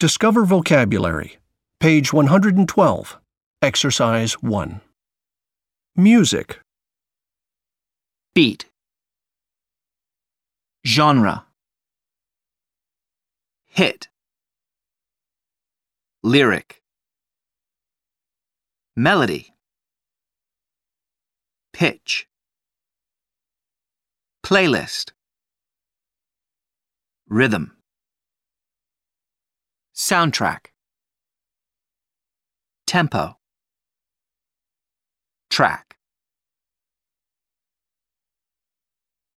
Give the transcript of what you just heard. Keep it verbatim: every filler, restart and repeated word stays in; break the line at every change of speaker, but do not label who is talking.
Discover vocabulary. Page one hundred twelve. Exercise one. Music.
Beat. Genre. Hit. Lyric. Melody. Pitch. Playlist. Rhythm. Soundtrack. Tempo. Track.